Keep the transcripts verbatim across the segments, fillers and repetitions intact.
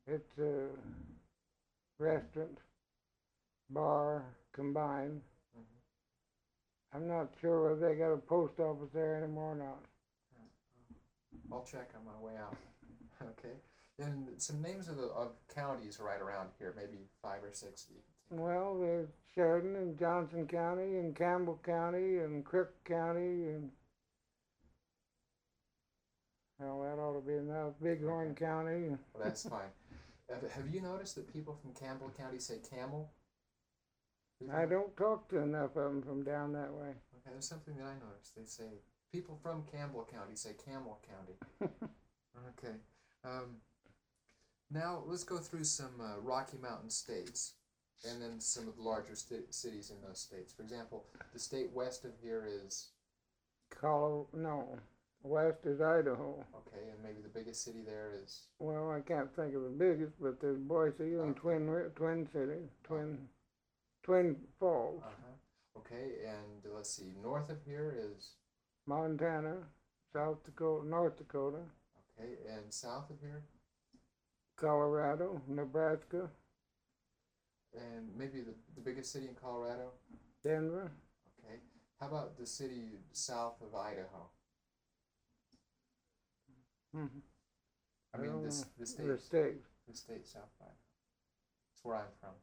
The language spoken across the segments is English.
It's a restaurant, bar combined. Mm-hmm. I'm not sure whether they got a post office there anymore or not. I'll check on my way out. Okay. And some names of the of counties right around here, maybe five or six that you can think Well, there's Sheridan and Johnson County and Campbell County and Crook County and well, that ought to be enough. of. Bighorn Okay. County. Well, that's fine. Have, have you noticed that people from Campbell County say camel? I don't talk to enough of them from down that way. Okay, there's something that I noticed. They say people from Campbell County say Camel County. Okay. Um, now let's go through some uh, Rocky Mountain states, and then some of the larger st- cities in those states. For example, the state west of here is Colorado, no, west is Idaho. okay, and maybe the biggest city there is Well, I can't think of the biggest, but there's Boise and okay. Twin Twin City, Oh. Twin Twin Falls, Uh-huh. Okay, and let's see, north of here is Montana, South Dakota, North Dakota, okay, and south of here, Colorado, Nebraska, and maybe the, the biggest city in Colorado. Denver. Okay, how about the city south of Idaho? Mm-hmm. I I mean, don't this know. the state, The state. the state south of Idaho. That's where I'm from.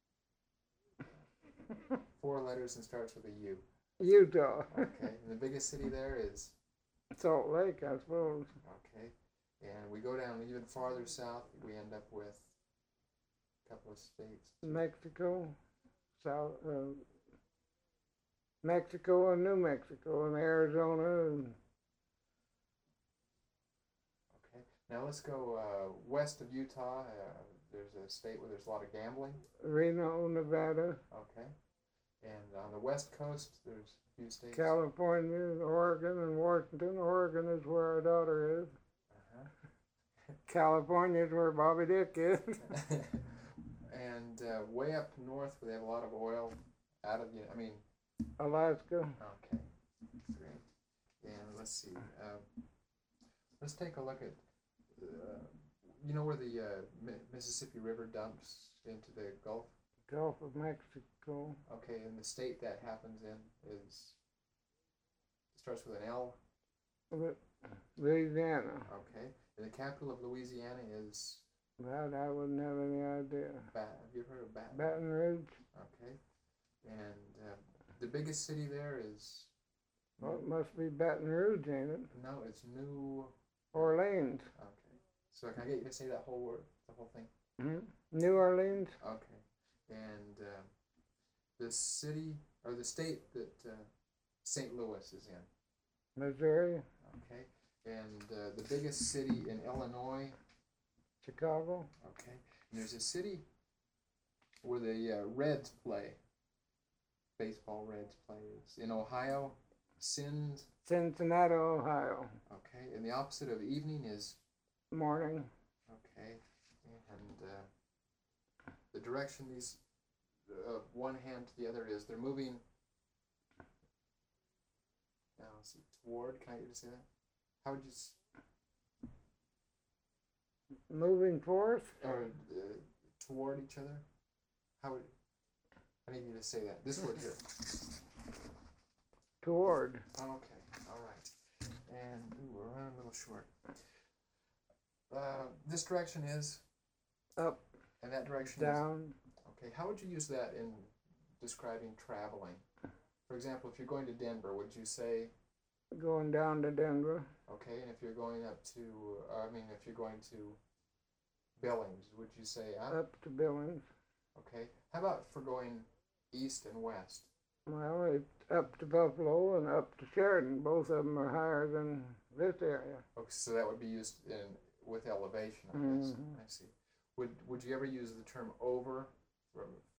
Four letters and starts with a U. Utah. Okay, and the biggest city there is Salt Lake, I suppose. okay, and we go down even farther south. We end up with a couple of states. Mexico, South, uh, Mexico and New Mexico and Arizona and Okay, now let's go uh, west of Utah. Uh, there's a state where there's a lot of gambling. Reno, Nevada, Okay, and on the west coast, there's a few states. California, Oregon, and Washington. Oregon is where our daughter is. Uh-huh. California is where Bobby Dick is. And uh, way up north, where they have a lot of oil out of the, I mean, Alaska. okay, great. And let's see, um, let's take a look at, uh, you know where the uh, Mi- Mississippi River dumps into the Gulf? Gulf of Mexico. Okay, and the state that happens in is, it starts with an L. Louisiana. Okay, and the capital of Louisiana is, That I wouldn't have any idea. Bat- have you ever heard of Baton? Baton Rouge. Okay, and uh, the biggest city there is, Well, it must be Baton Rouge, ain't it? no, it's New, Orleans. okay. So can I get you to say that whole word, the whole thing? Hmm? New Orleans. Okay. And uh, the city or the state that uh, Saint Louis is in. Missouri. Okay. And uh, the biggest city in Illinois. Chicago. Okay. And there's a city where the uh, Reds play. Baseball Reds play is in Ohio. Sins. Cincinnati, Ohio. Okay. And the opposite of evening is Morning. okay. And uh, the direction these uh, one hand to the other is they're moving. Now let's see, toward. Can I get you to say that? How would you s- Moving forth. or uh, toward each other? How would I need you to say that? This word here. Toward. Okay, all right. And ooh, we're running a little short. Uh, this direction is Up. and that direction Down. is okay. How would you use that in describing traveling? For example, if you're going to Denver, would you say Going down to Denver. okay? And if you're going up to, uh, I mean, if you're going to Billings, would you say up? Up to Billings. Okay. How about for going east and west? Well, it's up to Buffalo and up to Sheridan. Both of them are higher than this area. Okay, so that would be used in with elevation, I guess. Mhm. I see. Would Would you ever use the term over for